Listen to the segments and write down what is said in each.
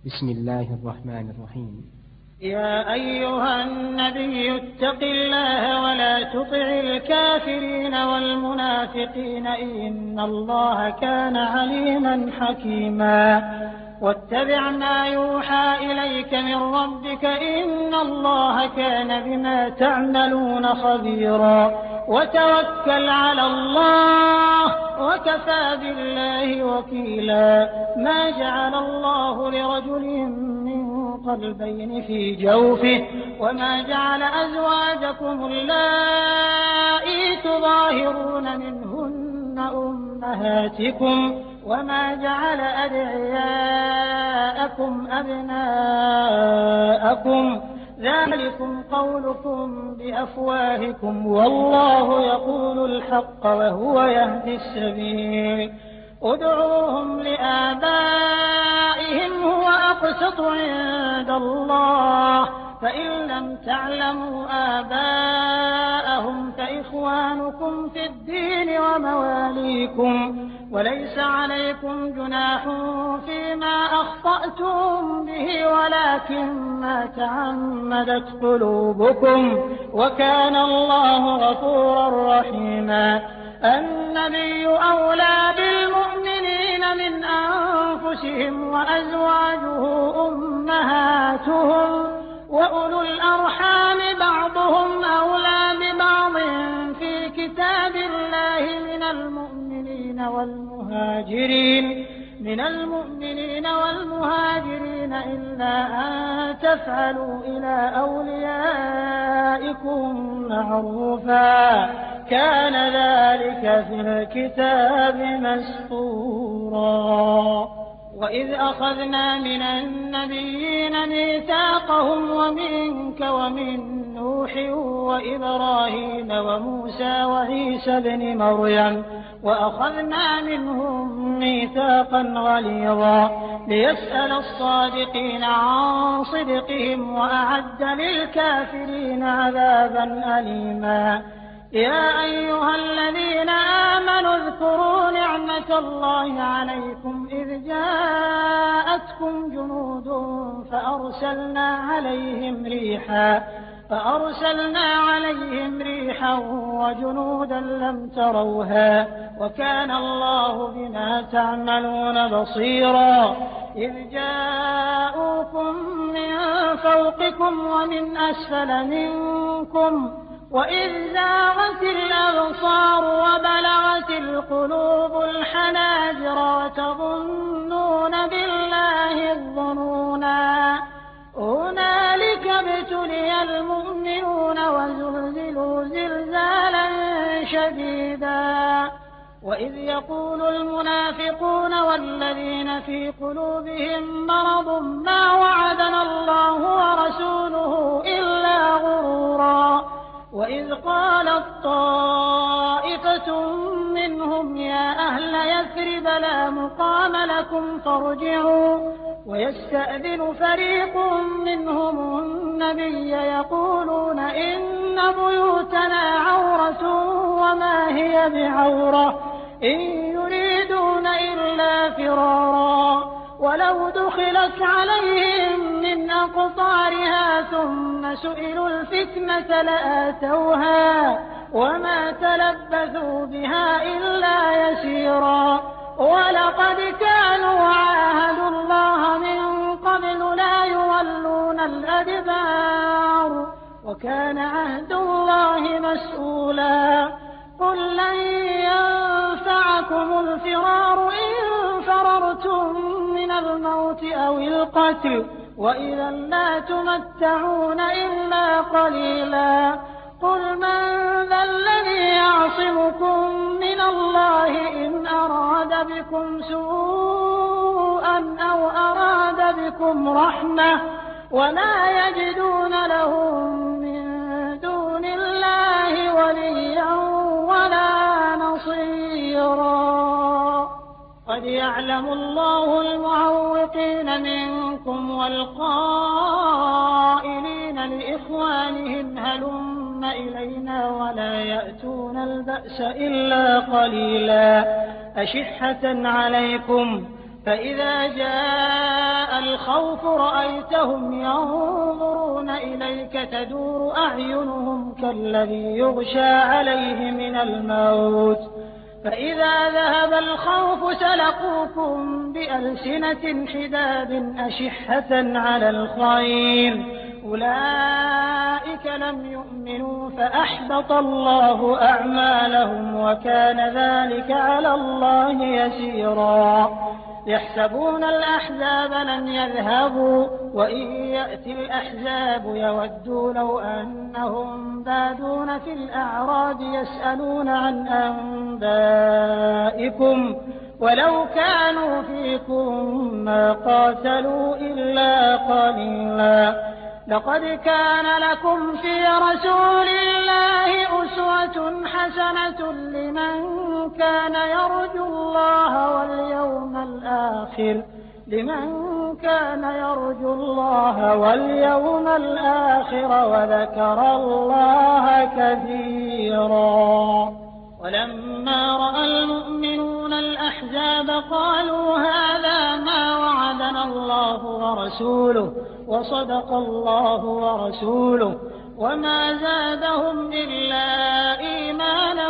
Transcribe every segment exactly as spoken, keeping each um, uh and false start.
بسم الله الرحمن الرحيم. يا أيها النبي اتق الله ولا تطع الكافرين والمنافقين إن الله كان عليما حكيما واتبع ما يوحى إليك من ربك إن الله كان بما تعملون خبيرا وتوكل على الله وكفى بالله وكيلا ما جعل الله لرجل من قلبين في جوفه وما جعل أزواجكم اللائي تظاهرون منهن أمهاتكم وما جعل أدعياءكم أبناءكم ذلكم قولكم بأفواهكم والله يقول الحق وهو يهدي السبيل ادعوهم لآبائهم هو أقسط عند الله فإن لم تعلموا آباءهم فإخوانكم في الدين ومواليكم وليس عليكم جناح فيما أخطأتم به ولكن ما تعمدت قلوبكم وكان الله غفورا رحيما النبي أولى بالمؤمنين من أنفسهم وأزواجه أمهاتهم وأولو الأرحام بعضهم أولى ببعض في كتاب الله من المؤمنين والمهاجرين من المؤمنين والمهاجرين إلا أن تفعلوا إلى أوليائكم معروفا كان ذلك في الكتاب مسطورا وإذ أخذنا من النبيين ميثاقهم ومنك ومن نوح وإبراهيم وموسى وعيسى ابن مريم وأخذنا منهم ميثاقا غليظا ليسأل الصادقين عن صدقهم وأعد للكافرين عذابا أليما يا أيها الذين آمنوا اذكروا نعمة الله عليكم إذ جاءتكم جنود فأرسلنا عليهم ريحا فأرسلنا عليهم ريحا وجنودا لم تروها وكان الله بما تعملون بصيرا إذ جاءوكم من فوقكم ومن أسفل منكم وإذ زاغت الأبصار وبلغت القلوب الحناجر وتظنون بالله الظنونا هنالك ابتلي المؤمنون وزلزلوا زلزالا شديدا وإذ يقول المنافقون والذين في قلوبهم مرض ما وعدنا الله ورسوله إلا غرورا وإذ قالت طائفة منهم يا أهل يثرب لا مقام لكم فارجعوا ويستأذن فريق منهم النبي يقولون إن بيوتنا عورة وما هي بعورة إن يريدون إلا فرارا ولو دخلت عليهم من أقطارها ثم سئلوا الفتنة لآتوها وما تلبثوا بها إلا يسيرا ولقد كانوا عاهدوا الله من قبل لا يولون الأدبار وكان عهد الله مسؤولا قل لن ينفعكم الفرار إن فررتم من الموت أو القتل وإذا لا تمتعون إلا قليلا قل من ذا الذي يعصمكم من الله إن أراد بكم سوءا أو أراد بكم رحمة ولا يجدون لهم من دون الله وليا ولا نصيرا قد يعلم الله المعوقين منكم والقائلين لإخوانهم هلم إلينا ولا يأتون البأس إلا قليلا أشحة عليكم فإذا جاء جاء الخوف رأيتهم ينظرون إليك تدور أعينهم كالذي يغشى عليه من الموت فإذا ذهب الخوف سلقوكم بألسنة حداد أشحة على الخير أولئك لم يؤمنوا فأحبط الله أعمالهم وكان ذلك على الله يسيرا يحسبون الأحزاب لم يذهبوا وإن يأتي الأحزاب يودوا لو أنهم بادون في الأعراب يسألون عن أنبائكم ولو كانوا فيكم ما قاتلوا إلا قليلا لقد كان لكم في رسول الله أسوة حسنة لمن كان يرجو الله واليوم الآخر لمن كان يرجو الله واليوم الآخر وذكر الله كثيرا ولما رأى المؤمنون الأحزاب قالوا هذا ما وعدنا الله ورسوله وصدق الله ورسوله وما زادهم إلا إيمانا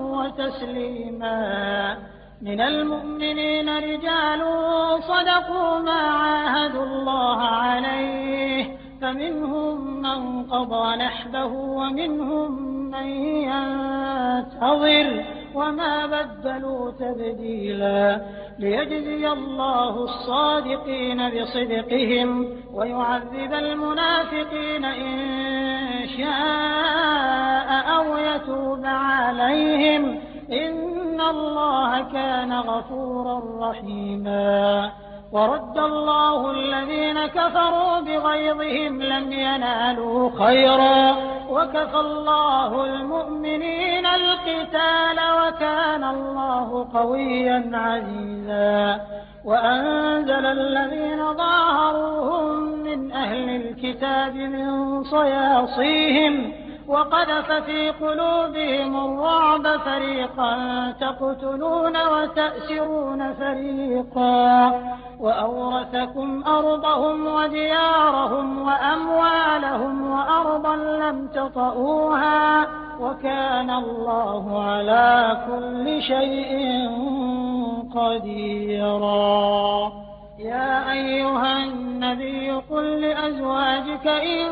وتسليما من المؤمنين رجال صدقوا ما عاهدوا الله عليه فمنهم من قضى نحبه ومنهم من ينتظر وما بدلوا تبديلا ليجزي الله الصادقين بصدقهم ويعذب المنافقين إن شاء أو يتوب عليهم إن الله كان غفورا رحيما ورد الله الذين كفروا بغيظهم لم ينالوا خيرا وكفى الله المؤمنين القتال وكان الله قويا عزيزا وأنزل الذين ظاهروهم من أهل الكتاب من صياصيهم وقذف في قلوبهم الرعب فريقا تقتلون وتأسرون فريقا وأورثكم أرضهم وديارهم وأموالهم وأرضا لم تطئوها وكان الله على كل شيء قديرا يا أيها النبي قل لأزواجك إن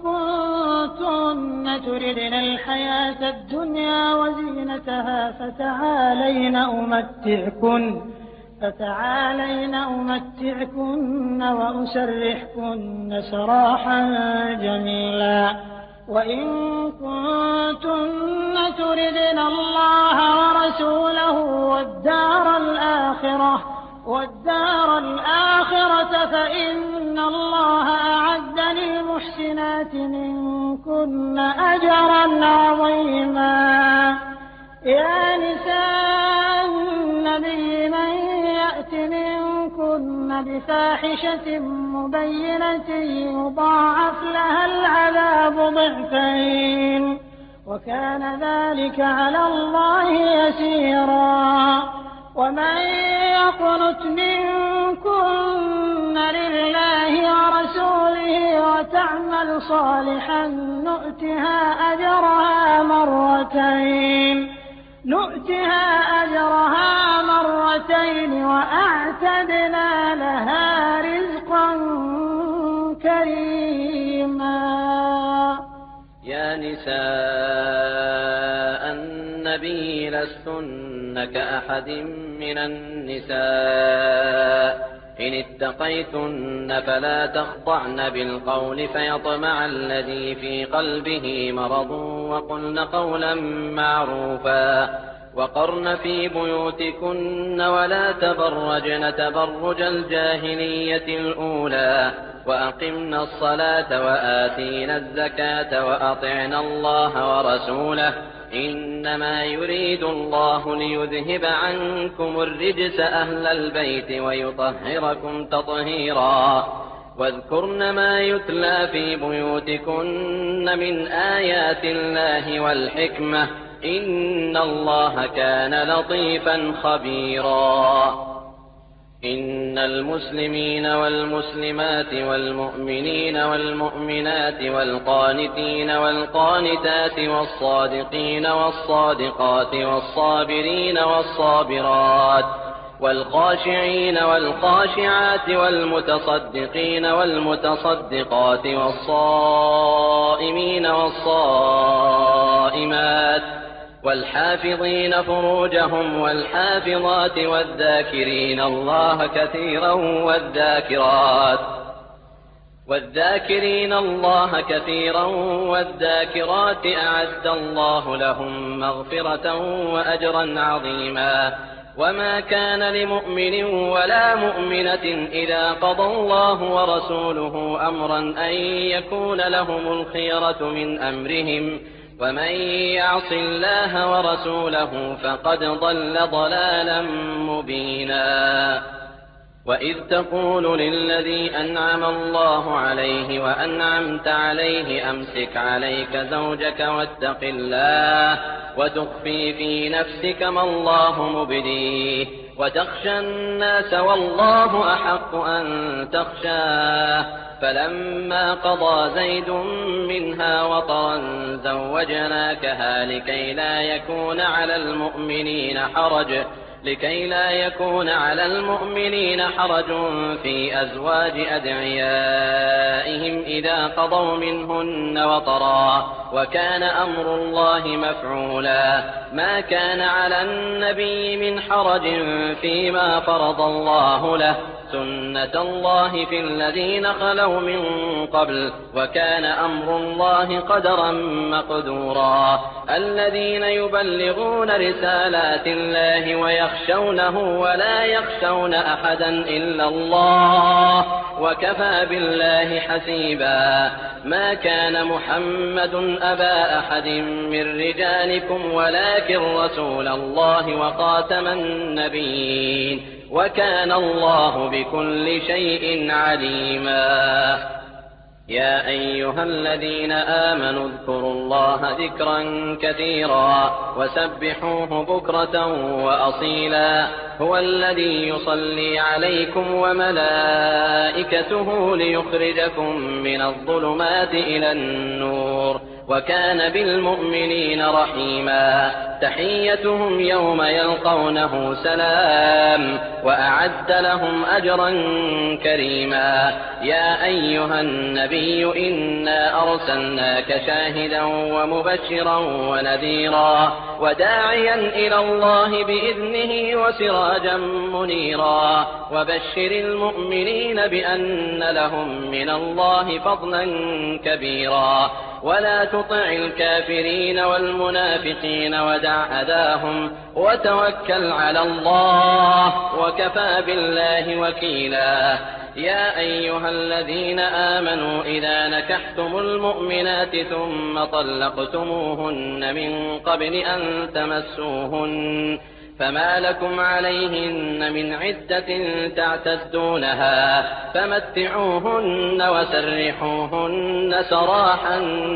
كنتن تردن الحياة الدنيا وزينتها فتعالين أمتعكن فتعالين أمتعكن وأسرحكن سراحا جميلا وإن كنتن تردن الله ورسوله والدار الآخرة والدار الآخرة فإن الله أعد للمحسنات منكن أجرا عظيما يا نساء النبي من يأت منكن بفاحشة مبينة يضاعف لها العذاب ضعفين وكان ذلك على الله يسيرا ومن يقنت منكن لله ورسوله وتعمل صالحا نؤتها أجرها مرتين نؤتها أجرها مرتين وأعتدنا لها رزقا كريما يا نساء النبي لستن كأحد من النساء إن اتقيتن فلا تخضعن بالقول فيطمع الذي في قلبه مرض وقلن قولا معروفا وقرن في بيوتكن ولا تبرجن تبرج الجاهلية الأولى وأقمن الصلاة وآتينا الزكاة وأطعنا الله ورسوله إنما يريد الله ليذهب عنكم الرجس أهل البيت ويطهركم تطهيرا واذكرن ما يتلى في بيوتكن من آيات الله والحكمة إن الله كان لطيفا خبيرا إن المسلمين والمسلمات والمؤمنين والمؤمنات والقانتين والقانتات والصادقين والصادقات والصابرين والصابرات والخاشعين والخاشعات والمتصدقين والمتصدقات والصائمين والصائمات والحافظين فروجهم والحافظات والذاكرين الله كثيرا والذاكرات والذاكرين الله كثيرا والذاكرات أعد الله لهم مغفرة وأجرا عظيما. وما كان لمؤمن ولا مؤمنة إذا قضى الله ورسوله أمرا أن يكون لهم الخيرة من أمرهم ومن يعص الله ورسوله فقد ضل ضلالا مبينا. وإذ تقول للذي أنعم الله عليه وأنعمت عليه أمسك عليك زوجك واتق الله وتخفي في نفسك ما الله مبديه وتخشى الناس والله أحق أن تخشاه فلما قضى زيد منها وطرا زوجناكها لكي لا يكون على المؤمنين حرج لكي لا يكون على المؤمنين حرج في أزواج أدعيائهم إذا قضوا منهن وطرا وكان أمر الله مفعولا. ما كان على النبي من حرج فيما فرض الله له سنة الله في الذين خلوا من قبل وكان أمر الله قدرا مقدورا. الذين يبلغون رسالات الله ويخشونه ولا يخشون أحدا إلا الله وكفى بالله حسيبا. ما كان محمد أبا أحد من رجالكم ولكن رسول الله وخاتم النبيين وكان الله بكل شيء عليما. يا أيها الذين آمنوا اذكروا الله ذكرا كثيرا وسبحوه بكرة وأصيلا. هو الذي يصلي عليكم وملائكته ليخرجكم من الظلمات إلى النور وكان بالمؤمنين رحيما. تحيتهم يوم يلقونه سلام وأعد لهم أجرا كريما. يا أيها النبي إنا أرسلناك شاهدا ومبشرا ونذيرا وداعيا إلى الله بإذنه وسراجا منيرا. وبشر المؤمنين بأن لهم من الله فضلا كبيرا. ولا تطع الكافرين والمنافقين ودع أذاهم وتوكل على الله وكفى بالله وكيلا. يا أيها الذين آمنوا إذا نكحتم المؤمنات ثم طلقتموهن من قبل أن تمسوهن فما لكم عليهن من عدة تعتدونها فمتعوهن وسرحوهن سراحا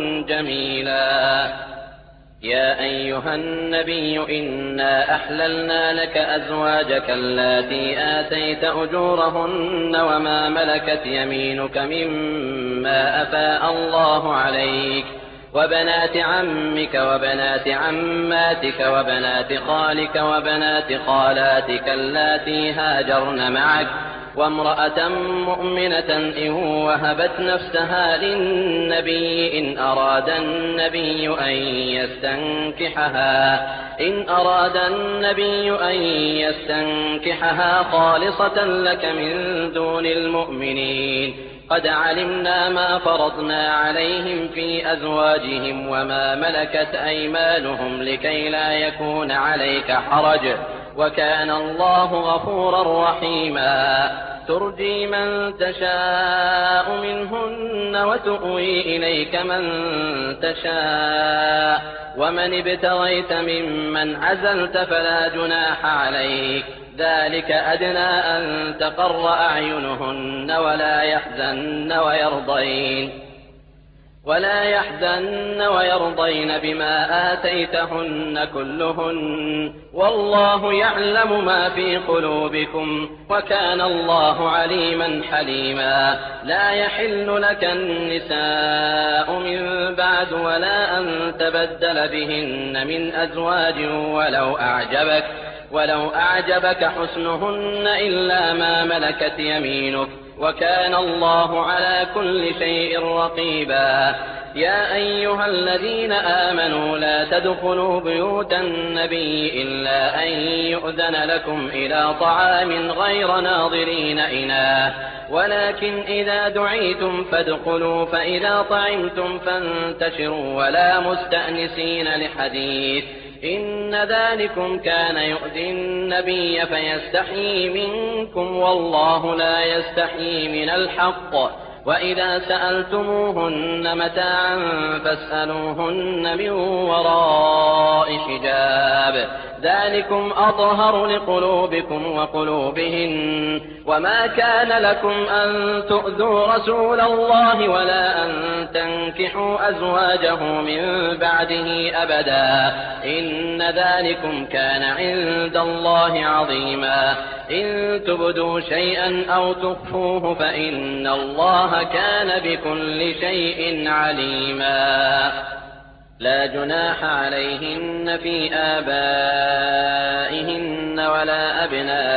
جميلا. يا أيها النبي إنا أحللنا لك أزواجك اللاتي آتيت أجورهن وما ملكت يمينك مما أفاء الله عليك وبنات عمك وبنات عماتك وبنات خالك وبنات خالاتك اللاتي هاجرن معك وامرأة مؤمنة إن وهبت نفسها للنبي إن أراد النبي أن يستنكحها إن أراد النبي أن يستنكحها خالصة لك من دون المؤمنين. قد علمنا ما فرضنا عليهم في أزواجهم وما ملكت أيمانهم لكي لا يكون عليك حرج وكان الله غفورا رحيما. ترجي من تشاء منهن وتؤوي إليك من تشاء ومن ابتغيت ممن عزلت فلا جناح عليك ذلك أدنى أن تقر أعينهن ولا يحزن ويرضين ولا يحزن ويرضين بما آتيتهن كلهن والله يعلم ما في قلوبكم وكان الله عليما حليما. لا يحل لك النساء من بعد ولا أن تبدل بهن من أزواج ولو أعجبك ولو أعجبك حسنهن إلا ما ملكت يمينك وكان الله على كل شيء رقيبا. يا أيها الذين آمنوا لا تدخلوا بيوت النبي إلا أن يؤذن لكم إلى طعام غير ناظرين إناه ولكن إذا دعيتم فادخلوا فإذا طعمتم فانتشروا ولا مستأنسين لحديث إن ذلكم كان يؤذي النبي فيستحيي منكم والله لا يستحيي من الحق. وإذا سألتموهن متاعا فاسألوهن من وراء حجاب ذلكم أطهر لقلوبكم وقلوبهن. وما كان لكم أن تؤذوا رسول الله ولا أن تنكحوا أزواجه من بعده أبدا إن ذلكم كان عند الله عظيما. إن تبدوا شيئا أو تخفوه فإن الله كان بكل شيء عليما. لا جناح عليهن في آبائهن ولا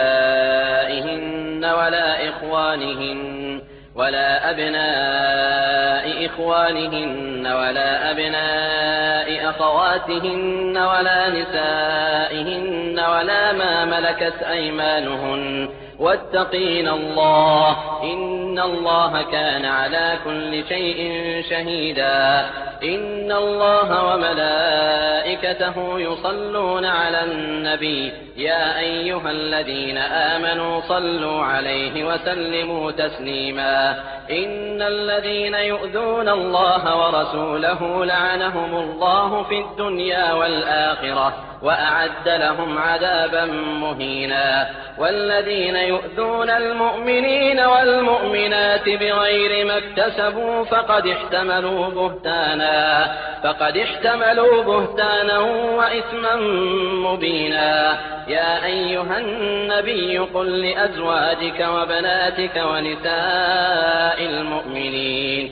أبنائهن ولا إخوانهن ولا أبناء إخوانهن ولا أبناء أخواتهن ولا نسائهن ولا ما ملكت أيمانهن واتقين الله إن الله كان على كل شيء شهيدا. إن الله وملائكته يصلون على النبي يا أيها الذين آمنوا صلوا عليه وسلموا تسليما. إن الذين يؤذون الله ورسوله لعنهم الله في الدنيا والآخرة وأعد لهم عذابا مهينا. والذين يؤذون المؤمنين والمؤمنات بغير ما اكتسبوا فقد احتملوا بهتانا فقد احتملوا بهتانا وإثما مبينا. يا أيها النبي قل لأزواجك وبناتك ونساء المؤمنين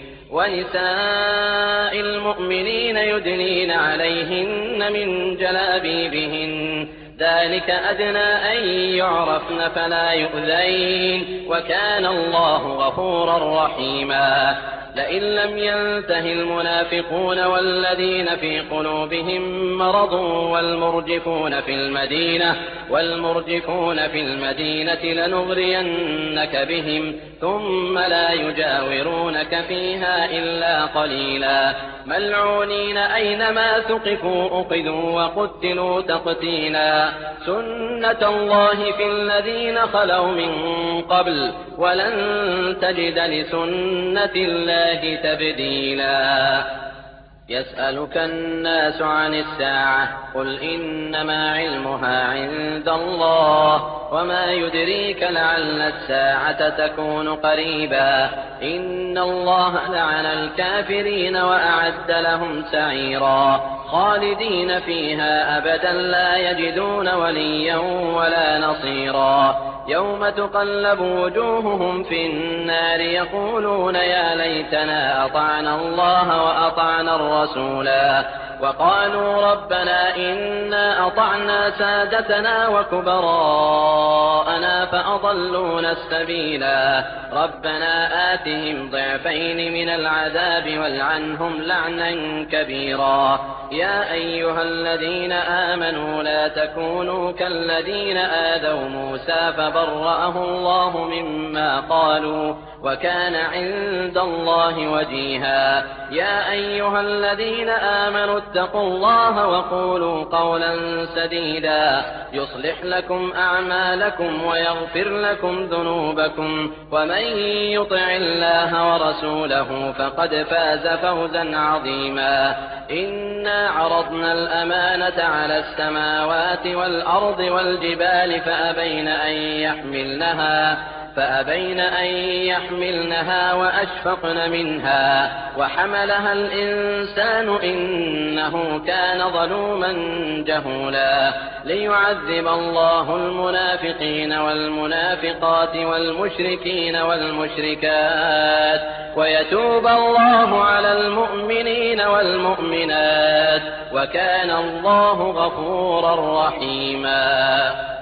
ونساء المؤمنين يدنين عليهن من جلابيبهن ذلك أدنى أن يعرفن فلا يؤذين وكان الله غفورا رحيما. لئن لم ينته المنافقون والذين في قلوبهم مرض والمرجفون في المدينة والمرجفون في المدينة لنغرينك بهم ثم لا يجاورونك فيها إلا قليلا. ملعونين أينما ثقفوا أخذوا وقتلوا تقتيلا. سنة الله في الذين خلوا من قبل ولن تجد لسنة الله تبديلا. يسألك الناس عن الساعة قل إنما علمها عند الله وما يدريك لعل الساعة تكون قريبا. إن الله لعن الكافرين وأعد لهم سعيرا خالدين فيها أبدا لا يجدون وليا ولا نصيرا. يوم تقلب وجوههم في النار يقولون يا ليتنا أطعنا الله وأطعنا الرسولا وقالوا ربنا إنا أطعنا سادتنا وكبراءنا فأضلونا السبيلا. ربنا آتهم ضعفين من العذاب والعنهم لعنا كبيرا. يا أيها الذين آمنوا لا تكونوا كالذين آذوا موسى فبرأه الله مما قالوا وكان عند الله وجيها. يا أيها الذين آمنوا اتقوا الله وقولوا قولا سديدا يصلح لكم أعمالكم ويغفر لكم ذنوبكم ومن يطع الله ورسوله فقد فاز فوزا عظيما. إنا عرضنا الأمانة على السماوات والأرض والجبال فأبين أن يحملنها فأبين أن يحملنها وأشفقن منها وحملها الإنسان إنه كان ظلوما جهولا ليعذب الله المنافقين والمنافقات والمشركين والمشركات ويتوب الله على المؤمنين والمؤمنات وكان الله غفورا رحيما.